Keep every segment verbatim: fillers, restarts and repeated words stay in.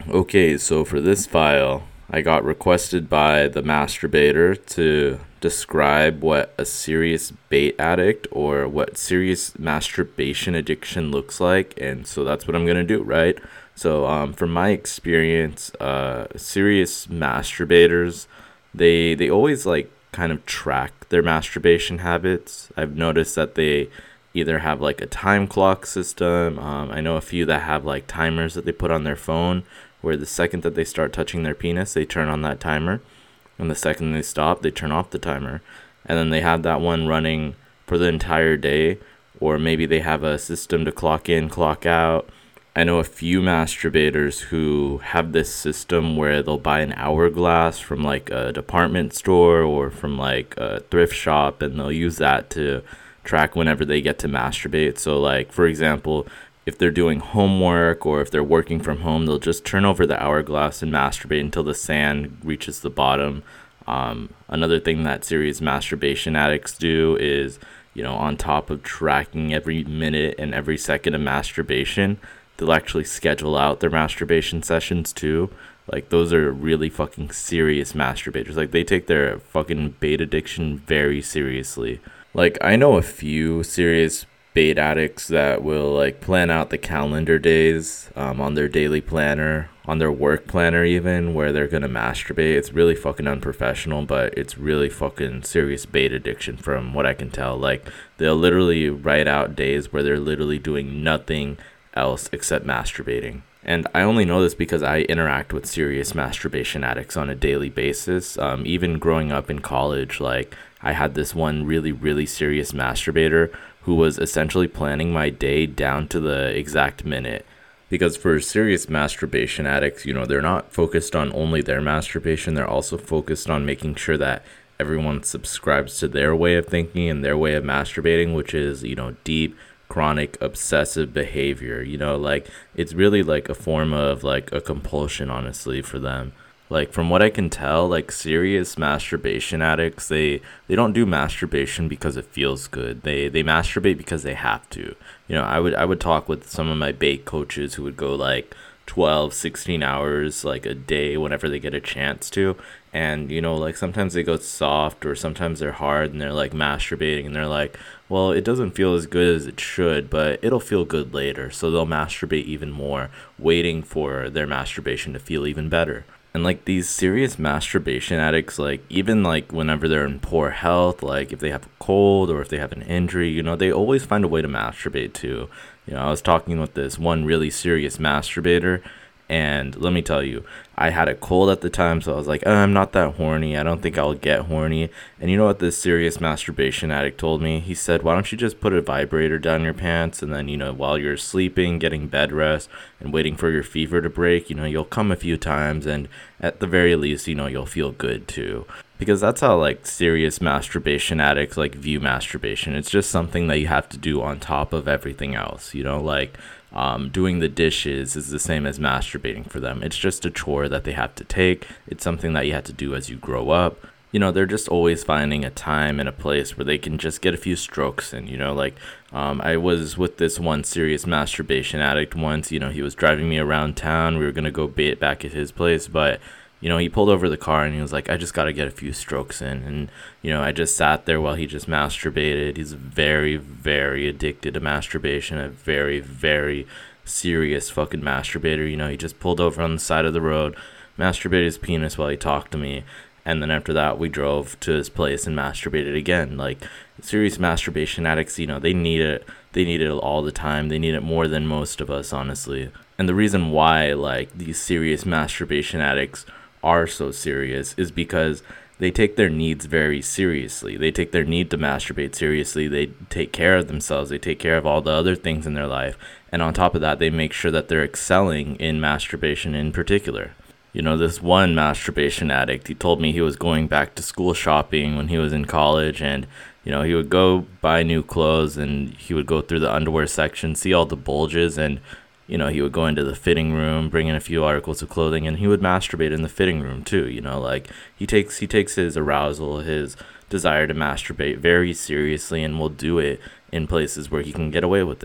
Okay, so for this file, I got requested by the masturbator to describe what a serious bait addict or what serious masturbation addiction looks like, and so that's what I'm gonna do, right? So, um, from my experience, uh, serious masturbators, they they always like kind of track their masturbation habits. I've noticed that they either have like a time clock system. Um, I know a few that have like timers that they put on their phone where the second that they start touching their penis, they turn on that timer. And the second they stop, they turn off the timer. And then they have that one running for the entire day. Or maybe they have a system to clock in, clock out. I know a few masturbators who have this system where they'll buy an hourglass from like a department store or from like a thrift shop, and they'll use that to track whenever they get to masturbate. So, like, for example, if they're doing homework or if they're working from home, they'll just turn over the hourglass and masturbate until the sand reaches the bottom. Um, another thing that serious masturbation addicts do is, you know, on top of tracking every minute and every second of masturbation, they'll actually schedule out their masturbation sessions too. Like, those are really fucking serious masturbators. Like, they take their fucking bait addiction very seriously. Like, I know a few serious bait addicts that will like plan out the calendar days um, on their daily planner, on their work planner, even where they're gonna masturbate. It's really fucking unprofessional, but it's really fucking serious bait addiction from what I can tell. Like, they'll literally write out days where they're literally doing nothing else except masturbating. And I only know this because I interact with serious masturbation addicts on a daily basis. Um, even growing up in college, like, I had this one really, really serious masturbator who was essentially planning my day down to the exact minute. Because for serious masturbation addicts, you know, they're not focused on only their masturbation, they're also focused on making sure that everyone subscribes to their way of thinking and their way of masturbating, which is, you know, deep, chronic, obsessive behavior. You know, like, it's really like a form of like a compulsion, honestly, for them. Like, from what I can tell, like, serious masturbation addicts, they they don't do masturbation because it feels good. They they masturbate because they have to. You know, I would I would talk with some of my bait coaches who would go like twelve, sixteen hours like a day whenever they get a chance to. And, you know, like, sometimes they go soft or sometimes they're hard and they're like masturbating and they're like, well, it doesn't feel as good as it should, but it'll feel good later. So they'll masturbate even more, waiting for their masturbation to feel even better. And like, these serious masturbation addicts, like, even like whenever they're in poor health, like if they have a cold or if they have an injury, you know, they always find a way to masturbate too. You know, I was talking with this one really serious masturbator, and let me tell you, I had a cold at the time, so I was like, oh, I'm not that horny. I don't think I'll get horny. And you know what this serious masturbation addict told me? He said, why don't you just put a vibrator down your pants, and then, you know, while you're sleeping, getting bed rest, and waiting for your fever to break, you know, you'll come a few times, and at the very least, you know, you'll feel good too. Because that's how, like, serious masturbation addicts, like, view masturbation. It's just something that you have to do on top of everything else, you know, like, um, doing the dishes is the same as masturbating for them. It's just a chore that they have to take. It's something that you have to do as you grow up. You know, they're just always finding a time and a place where they can just get a few strokes in, you know, like, um, I was with this one serious masturbation addict once. You know, he was driving me around town. We were going to go bait back at his place, but, you know, he pulled over the car and he was like, I just got to get a few strokes in. And, you know, I just sat there while he just masturbated. He's very, very addicted to masturbation, a very, very serious fucking masturbator. You know, he just pulled over on the side of the road, masturbated his penis while he talked to me. And then after that, we drove to his place and masturbated again. Like, serious masturbation addicts, you know, they need it. They need it all the time. They need it more than most of us, honestly. And the reason why, like, these serious masturbation addicts are so serious is because they take their needs very seriously. They take their need to masturbate seriously. They take care of themselves. They take care of all the other things in their life. And on top of that, they make sure that they're excelling in masturbation in particular. You know, this one masturbation addict, he told me he was going back to school shopping when he was in college, and, you know, he would go buy new clothes and he would go through the underwear section, see all the bulges, and, you know, he would go into the fitting room, bring in a few articles of clothing, and he would masturbate in the fitting room too. You know, like, he takes he takes his arousal, his desire to masturbate very seriously, and will do it in places where he can get away with it.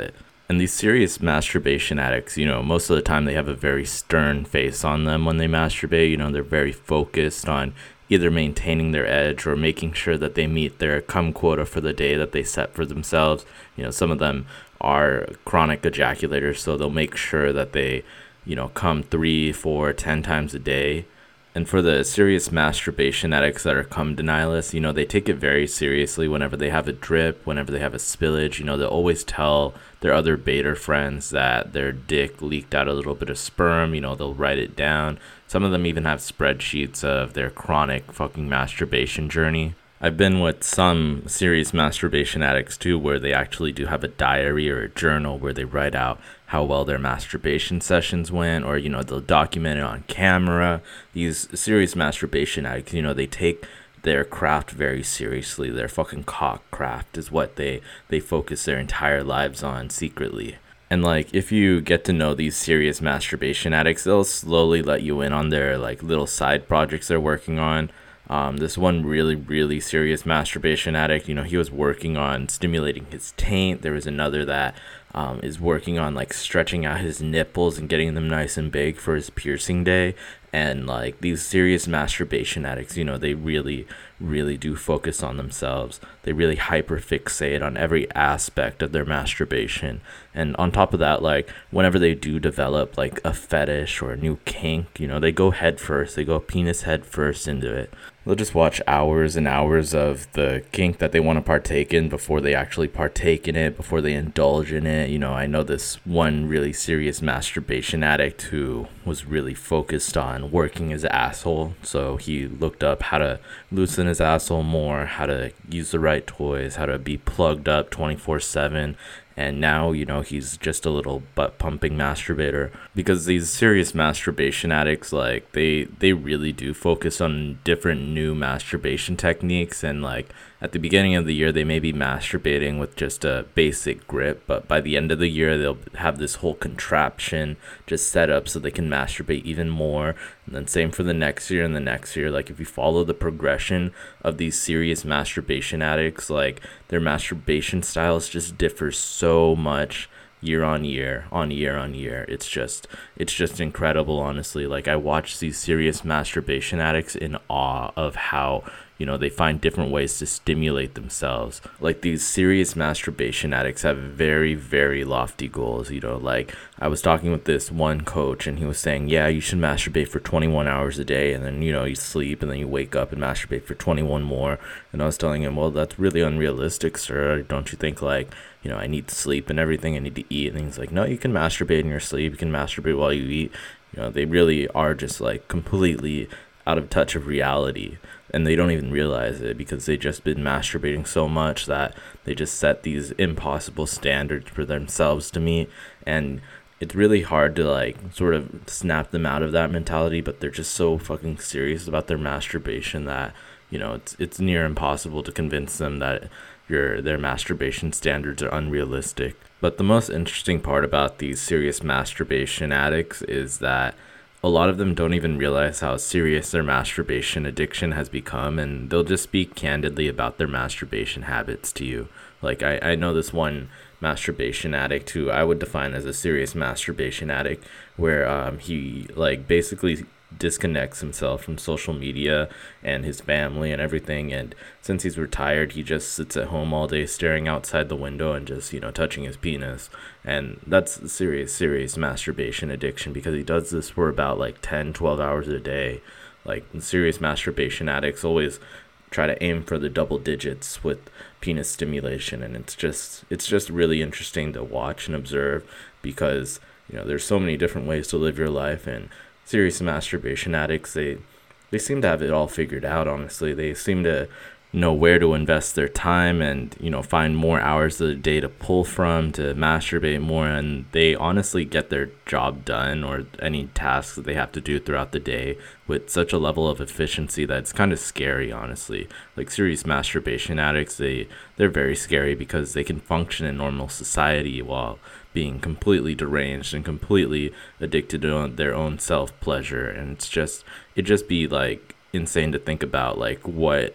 And these serious masturbation addicts, you know, most of the time they have a very stern face on them when they masturbate. You know, they're very focused on either maintaining their edge or making sure that they meet their cum quota for the day that they set for themselves. You know, some of them are chronic ejaculators, so they'll make sure that they, you know, come three, four, ten times a day. And for the serious masturbation addicts that are cum denialists, you know, they take it very seriously whenever they have a drip, whenever they have a spillage. You know, they'll always tell their other beta friends that their dick leaked out a little bit of sperm. You know, they'll write it down. Some of them even have spreadsheets of their chronic fucking masturbation journey. I've been with some serious masturbation addicts too, where they actually do have a diary or a journal where they write out how well their masturbation sessions went, or, you know, they'll document it on camera. These serious masturbation addicts, you know, they take their craft very seriously. Their fucking cock craft is what they, they focus their entire lives on secretly. And, like, if you get to know these serious masturbation addicts, they'll slowly let you in on their, like, little side projects they're working on. Um, this one really, really serious masturbation addict, you know, he was working on stimulating his taint. There was another that um, is working on, like, stretching out his nipples and getting them nice and big for his piercing day. And, like, these serious masturbation addicts, you know, they really, really do focus on themselves. They really hyperfixate on every aspect of their masturbation. And on top of that, like, whenever they do develop, like, a fetish or a new kink, you know, they go head first. They go penis head first into it. They'll just watch hours and hours of the kink that they want to partake in before they actually partake in it, before they indulge in it. You know, I know this one really serious masturbation addict who was really focused on working his asshole. So he looked up how to loosen his asshole more, how to use the right toys, how to be plugged up twenty-four seven. And now, you know, he's just a little butt pumping masturbator. Because these serious masturbation addicts, like, they they really do focus on different new masturbation techniques. And, like, at the beginning of the year, they may be masturbating with just a basic grip, but by the end of the year, they'll have this whole contraption just set up so they can masturbate even more. And then same for the next year and the next year. Like, if you follow the progression of these serious masturbation addicts, like, their masturbation styles just differ so much year on year on year on year. It's just it's just incredible, honestly. Like, I watch these serious masturbation addicts in awe of how, you know, they find different ways to stimulate themselves. Like, these serious masturbation addicts have very, very lofty goals. You know, like, I was talking with this one coach and he was saying, yeah, you should masturbate for twenty-one hours a day, and then, you know, you sleep and then you wake up and masturbate for twenty-one more. And I was telling him, well, that's really unrealistic, sir. Don't you think, like, you know, I need to sleep and everything, I need to eat? And he's like, no, you can masturbate in your sleep, you can masturbate while you eat. You know, they really are just, like, completely out of touch of reality, and they don't even realize it because they just been masturbating so much that they just set these impossible standards for themselves to meet. And it's really hard to, like, sort of snap them out of that mentality, but they're just so fucking serious about their masturbation that, you know, it's it's near impossible to convince them that your their masturbation standards are unrealistic. But the most interesting part about these serious masturbation addicts is that a lot of them don't even realize how serious their masturbation addiction has become, and they'll just speak candidly about their masturbation habits to you. Like, I, I know this one masturbation addict who I would define as a serious masturbation addict, where um, he, like, basically disconnects himself from social media and his family and everything, and since he's retired, he just sits at home all day staring outside the window and just, you know, touching his penis. And that's serious serious masturbation addiction, because he does this for about like ten twelve hours a day. Like, serious masturbation addicts always try to aim for the double digits with penis stimulation, and it's just it's just really interesting to watch and observe, because, you know, there's so many different ways to live your life, and serious masturbation addicts, they they seem to have it all figured out, honestly. They seem to know where to invest their time and, you know, find more hours of the day to pull from to masturbate more, and they honestly get their job done or any tasks that they have to do throughout the day with such a level of efficiency that it's kind of scary, honestly. Like, serious masturbation addicts, they they're very scary because they can function in normal society while being completely deranged and completely addicted to their own self-pleasure. And it's just it just be like insane to think about, like, what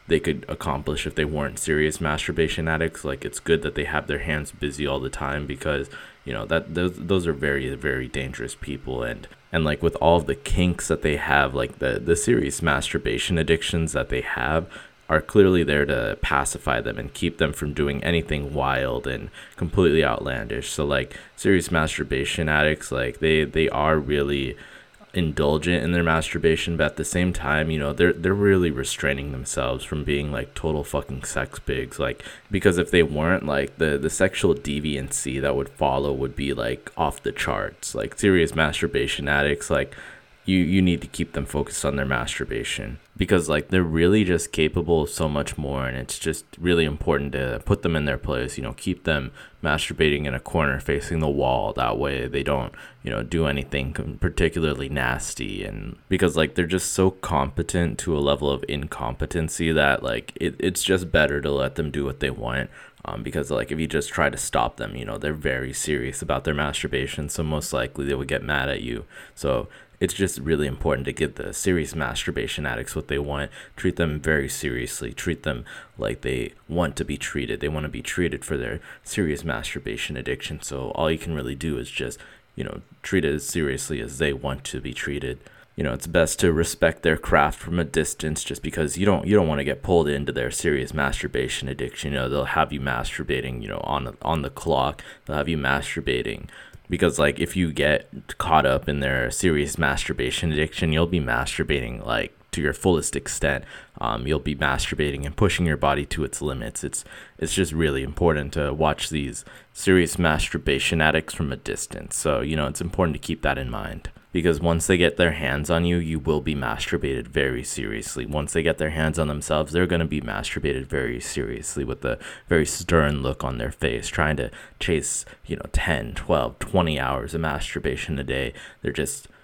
they could accomplish if they weren't serious masturbation addicts. Like, it's good that they have their hands busy all the time, because you know that those those are very very dangerous people. and and like with all of the kinks that they have, like the the serious masturbation addictions that they have are clearly there to pacify them and keep them from doing anything wild and completely outlandish. So like serious masturbation addicts, like they they are really indulgent in their masturbation, but at the same time, you know, they're they're really restraining themselves from being like total fucking sex pigs. Like, because if they weren't, like the the sexual deviancy that would follow would be like off the charts. Like serious masturbation addicts, like you you need to keep them focused on their masturbation, because like they're really just capable of so much more, and it's just really important to put them in their place. You know, keep them masturbating in a corner facing the wall, that way they don't, you know, do anything particularly nasty. And because like they're just so competent to a level of incompetency that like it, it's just better to let them do what they want. Um, because like if you just try to stop them, you know, they're very serious about their masturbation, so most likely they would get mad at you. So it's just really important to give the serious masturbation addicts what they want. Treat them very seriously. Treat them like they want to be treated. They want to be treated for their serious masturbation addiction. So all you can really do is just, you know, treat it as seriously as they want to be treated. You know, it's best to respect their craft from a distance, just because you don't you don't want to get pulled into their serious masturbation addiction. You know, they'll have you masturbating, you know, on the, on the clock. They'll have you masturbating. Because like if you get caught up in their serious masturbation addiction, you'll be masturbating like to your fullest extent. Um, you'll be masturbating and pushing your body to its limits. It's it's just really important to watch these serious masturbation addicts from a distance. So, you know, it's important to keep that in mind. Because once they get their hands on you, you will be masturbated very seriously. Once they get their hands on themselves, they're going to be masturbated very seriously, with a very stern look on their face, trying to chase, you know, ten, twelve, twenty hours of masturbation a day. They're just